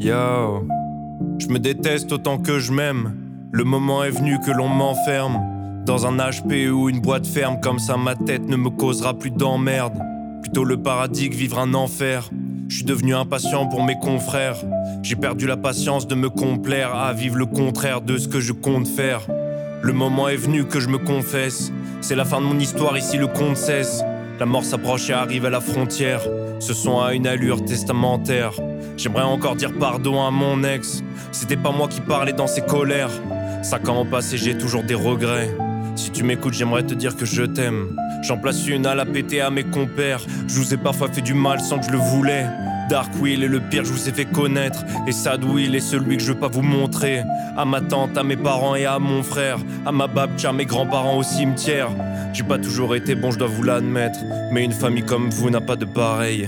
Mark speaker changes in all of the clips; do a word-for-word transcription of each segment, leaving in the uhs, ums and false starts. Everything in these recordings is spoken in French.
Speaker 1: Yo, je me déteste autant que je m'aime. Le moment est venu que l'on m'enferme dans un H P ou une boîte ferme. Comme ça ma tête ne me causera plus d'emmerde. Plutôt le paradis que vivre un enfer. Je suis devenu impatient pour mes confrères. J'ai perdu la patience de me complaire à vivre le contraire de ce que je compte faire. Le moment est venu que je me confesse. C'est la fin de mon histoire, ici le compte cesse. La mort s'approche et arrive à la frontière. Ce son a une allure testamentaire. J'aimerais encore dire pardon à mon ex. C'était pas moi qui parlais dans ses colères. Cinq ans ont passé, j'ai toujours des regrets. Si tu m'écoutes, j'aimerais te dire que je t'aime. J'en place une à la péter à mes compères. Je vous ai parfois fait du mal sans que je le voulais. Dark Will est le pire, je vous ai fait connaître. Et Sad Will est celui que je veux pas vous montrer. À ma tante, à mes parents et à mon frère. À ma babcha, à mes grands-parents au cimetière. J'ai pas toujours été bon, je dois vous l'admettre. Mais une famille comme vous n'a pas de pareil.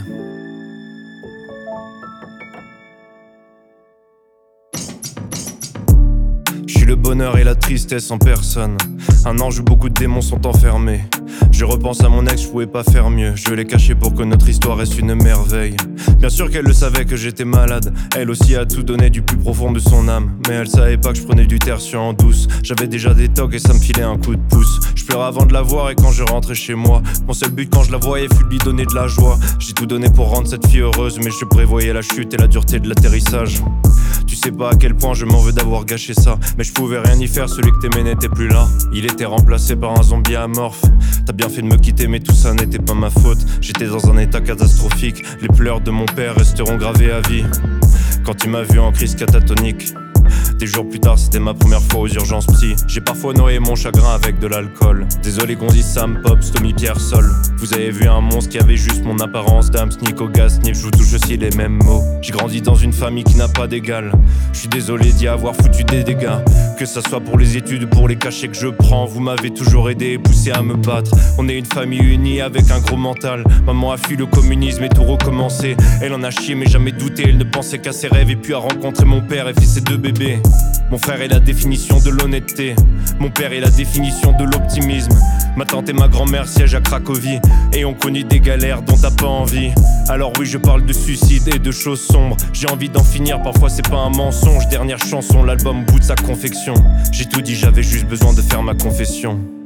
Speaker 1: Je suis le bonheur et la tristesse en personne. Un ange où beaucoup de démons sont enfermés. Je repense à mon ex, je pouvais pas faire mieux. Je l'ai caché pour que notre histoire reste une merveille. Bien sûr qu'elle le savait que j'étais malade. Elle aussi a tout donné du plus profond de son âme. Mais elle savait pas que je prenais du tertiaire en douce. J'avais déjà des tocs et ça me filait un coup de pouce. Je pleurais avant de la voir et quand je rentrais chez moi. Mon seul but quand je la voyais fut de lui donner de la joie. J'ai tout donné pour rendre cette fille heureuse. Mais je prévoyais la chute et la dureté de l'atterrissage. Tu sais pas à quel point je m'en veux d'avoir gâché ça. Mais je pouvais rien y faire, celui que t'aimais n'était plus là. Il était remplacé par un zombie amorphe. T'as bien fait de me quitter mais tout ça n'était pas ma faute. J'étais dans un état catastrophique. Les pleurs de mon père resteront gravés à vie. Quand il m'a vu en crise catatonique. Des jours plus tard, c'était ma première fois aux urgences psy. J'ai parfois noyé mon chagrin avec de l'alcool. Désolé qu'on dise Sam Pop, Stomy Pierre Sol. Vous avez vu un monstre qui avait juste mon apparence d'âme, sneak au gas, sniff, je vous touche aussi les mêmes mots. J'ai grandi dans une famille qui n'a pas d'égal. Je suis désolé d'y avoir foutu des dégâts. Que ça soit pour les études ou pour les cachets que je prends. Vous m'avez toujours aidé et poussé à me battre. On est une famille unie avec un gros mental. Maman a fui le communisme et tout recommencé. Elle en a chié mais jamais douté. Elle ne pensait qu'à ses rêves et puis à rencontrer mon père et fait ses deux bébés. Mon frère est la définition de l'honnêteté. Mon père est la définition de l'optimisme. Ma tante et ma grand-mère siègent à Cracovie et ont connu des galères dont t'as pas envie. Alors oui, je parle de suicide et de choses sombres. J'ai envie d'en finir, parfois c'est pas un mensonge. Dernière chanson, l'album bout de sa confection. J'ai tout dit, j'avais juste besoin de faire ma confession.